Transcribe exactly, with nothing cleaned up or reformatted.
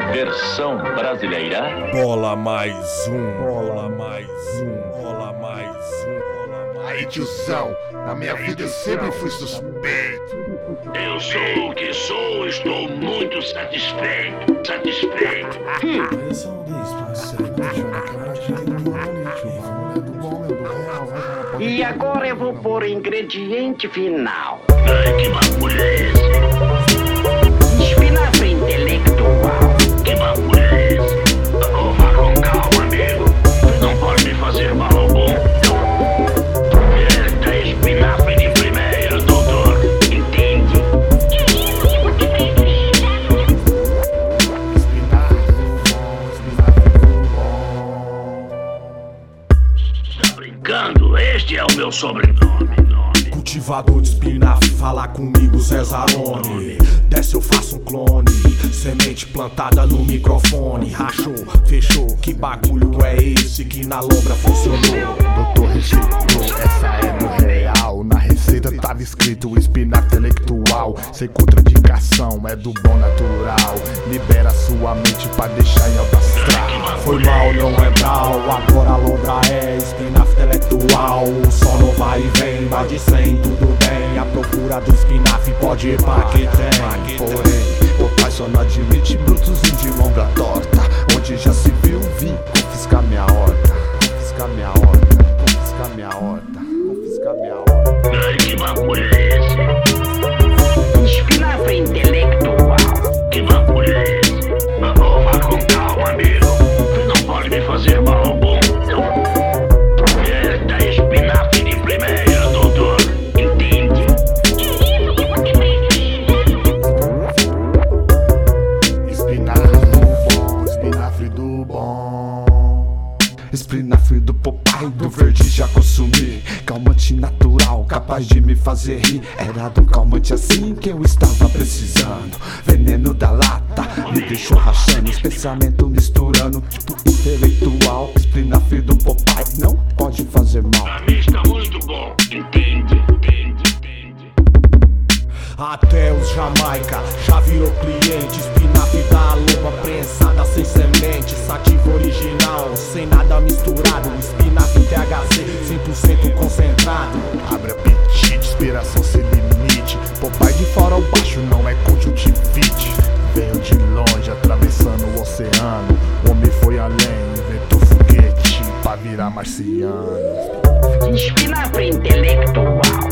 Versão brasileira. Bola mais um, bola mais um, bola mais um, bola mais um. Aí, tiozão, na minha vida eu sempre fui suspeito. Eu sou o que sou, estou muito satisfeito, satisfeito. Mas esse é um dez, parceiro, não, Jana, que agora a gente tem um bom ali, tio. Vamos lá do bom, meu, do real, vai, vai, pode E agora eu vou pôr o ingrediente final. Ai, que bagulho é esse? Espinafre intelectual. Que bagulho é esse? Oh, vá com calma, amigo. Não pode me fazer mal ao bom. Eita, espinafre de primeira, doutor. Entende? Tá brincando? Este é o meu sobrenome. Cultivador de espinafre, fala comigo, Cesarone. Desce eu faço um clone, semente plantada no microfone. Rachou, fechou, que bagulho é esse que na lombra funcionou? Doutor receitou, essa é no real. Na receita tava escrito espinafre intelectual. Sem contraindicação, é do bom natural. Libera sua mente pra deixar em alta astral. Foi mal, não é brau, agora a lombra é espinafre intelectual. O sol não vai e vem, vai de cem, tudo bem. A procura do espinafre pode ir pra que tem. Porém, o pai só não admite brutozinho de longa torta. Onde já se viu, vim confiscar minha horta. Confiscar minha horta, confiscar minha horta, confiscar minha horta. Ai, que bagulho é esse? Espinafre intelectual. Que bagulho é esse? Oh, vá com calma, amigo. Não pode me fazer mal ao bom. Eita, espinafre de primeira, doutor. Entende? Espinafre do bom, espinafre do bom. Espinafre do Popeye, do verde já consumi. Calmante natural, capaz de me fazer rir. Era do calmante assim que eu estava precisando. Veneno da lata, me deixou rachando. Os pensamentos misturando, tipo intelectual. Espinafre do Popeye não pode fazer mal. Pra mim está muito bom. Entende? Entende? Entende? Até os Jamaica já virou cliente. Espinafre da lomba prensada sem semente. Sativa original, sem nada misturado. Espinafre T H C, cem por cento concentrado. Abre apetite, inspiração sem limite. Popeye de fora ao baixo não é conjuntivite. Veio de longe, atravessando o oceano. O homem foi além, inventou foguete pra virar marciano. Espinafre intelectual.